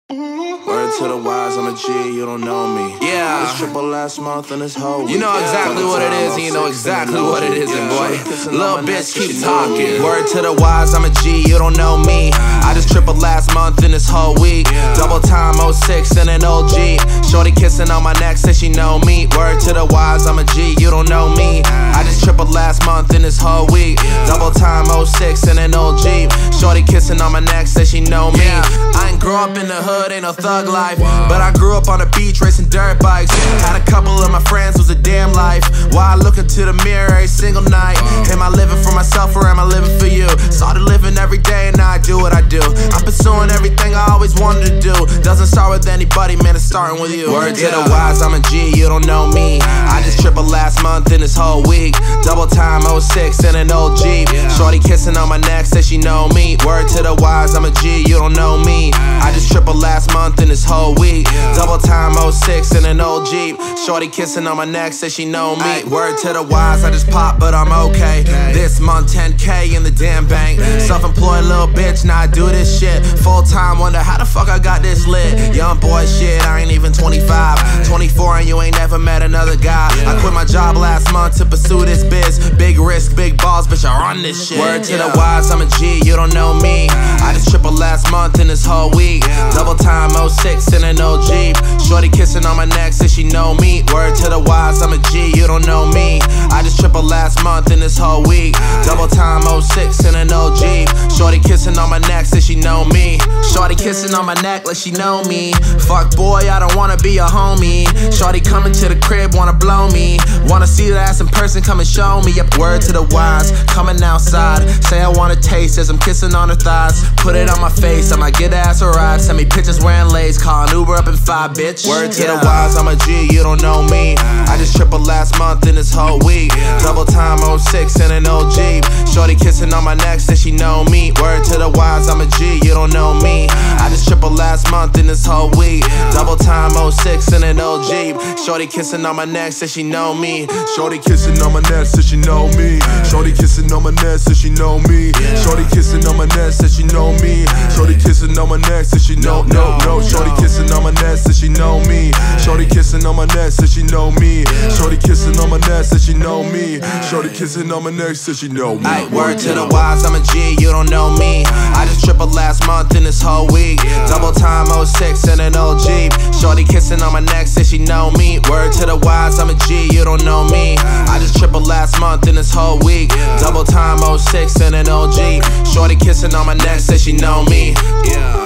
Word to the wise, I'm a G, you don't know me. Yeah. This triple last month and this whole week. You know exactly what it is, and you know exactly what it isn't, boy. Little bitch, keep talking. Word to the wise, I'm a G, you don't know me. I just tripled last month and this whole week. Double time 06 and an old G. Shorty kissing on my neck, says she know me. Word to the wise, I'm a G, you don't know me. I just tripled last month and this whole week. Double time 06 and an old G. Shorty kissing on my neck, says she know me. I ain't grow up in the hood, ain't no thug life, but I grew up on the beach racing dirt bikes. Had a couple of my friends, was a damn life. While I look into the mirror every single night. Am I living for myself or am I living for you? Started living every day and now I do what I do. I'm pursuing everything I always wanted to do. Doesn't start with anybody, man, it's starting with you. Word to the wise, I'm a G, you don't know me. I just tripled last month and this whole week. Double time 06 and an old Jeep. Shorty kissing on my neck, says she know me. Word to the wise, I'm a G, you don't know me. I just tripled last month and this whole week. Double time 06 and an old Jeep. Shorty kissing on my neck, says she know me. Word to the wise, I just pop, but I'm okay. This month 10K in the damn bank. Self-employed little bitch, now I do this shit full time, wonder how the fuck I got this lit. Young boy shit, I ain't even 25. 24 and you ain't never met another guy. I quit my job last month to pursue this biz. Big risk, big balls, bitch, I run this shit. Word to the wise, I'm a G, you don't know me. I just tripled last month and this whole week. Double time 06 and an old Jeep. Shorty kissing on my neck, says she know me. Word to the wise, I'm a G, you don't know me. I just tripled last month and this whole week. Double time 06 and an old Jeep. Shorty kissing on my neck, says she know me. Shorty kissing on my neck like she know me. Fuck boy, I don't wanna be a homie. Shorty coming to the crib, wanna blow me. Wanna see that ass in person, come and show me. Yep, word to the wise, coming outside. Say I wanna taste as I'm kissing on her thighs. Put it on my face, I might get ass a ride. Send me pictures wearing lace, call an Uber up in 5, bitch. Word to the wise, I'm a G, you don't know me. I just tripled last month and this whole week. Double time 06 and an old Jeep. Shorty kissing on my neck, says she know me. Word to the wise, I'm a G, you don't know me. I just tripled last month and this whole week. Double time 06 and an old Jeep. Shorty kissing on my neck, says she know me. Shorty kissing on my neck, says she know me. Shorty kissing on my neck, says she know me. Shorty kissing on my neck, says she know me. Shorty kissing on my neck, says she know, no. Shorty kissing on my neck, says she know me. Shorty kissing on my neck, says she know me. Shorty kissing on my neck, says she know me. Shorty kissing on my neck, says she know me. Ay, word to the wise, I'm a G, you don't know me. I just tripled last month and this whole week. Double time 06 and an old Jeep. Shorty kissing on my neck, says she know me. Word to the wise, I'm a G, you don't know me. I just tripled last month and this whole week. Double time 06 and an old Jeep. Shorty kissing on my neck, says she know me. Yeah.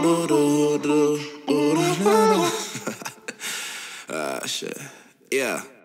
Shit. Yeah.